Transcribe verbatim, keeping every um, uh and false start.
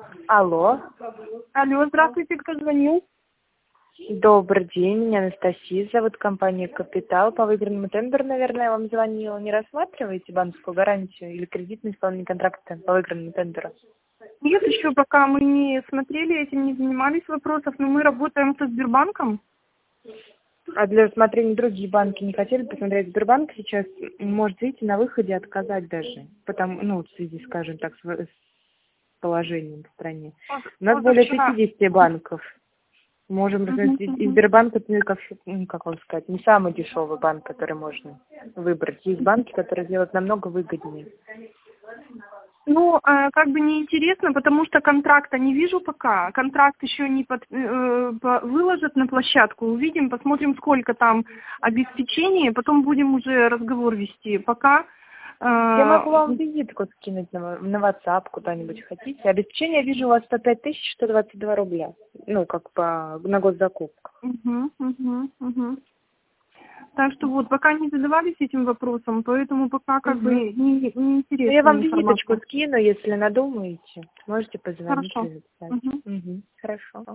Алло. Алло, здравствуйте, кто звонил? Добрый день, меня Анастасия зовут, компания «Капитал». По выигранному тендеру, наверное, я вам звонила. Не рассматриваете банковскую гарантию или кредитное исполнение контракта по выигранному тендеру? Нет, еще пока мы не смотрели, этим не занимались вопросов, но мы работаем со Сбербанком. А для рассмотрения другие банки не хотели посмотреть? Сбербанк сейчас может, видите, на выходе отказать даже, потому, ну, в связи, скажем так, с с положением в стране. У нас более пятидесяти банков. Можем рассмотреть. И Сбербанк, это, ну, как, ну, как вам сказать, не самый дешевый банк, который можно выбрать. Есть банки, которые делают намного выгоднее. Ну, э, как бы неинтересно, потому что контракта не вижу пока. Контракт еще не под, э, по- выложат на площадку. Увидим, посмотрим, сколько там обеспечений, потом будем уже разговор вести. Пока... э, Я могу вам визитку скинуть на, на WhatsApp куда-нибудь, хотите? Обеспечение, я вижу, у вас сто пять тысяч сто двадцать два рубля. Ну, как по на госзакупку. Угу, угу, угу. Так что вот, пока не задавались этим вопросом, поэтому пока как Угу. бы не, не Ну, интересна я вам информация. визиточку скину, если надумаете. Можете позвонить Хорошо. или записать. Угу. Угу. Хорошо.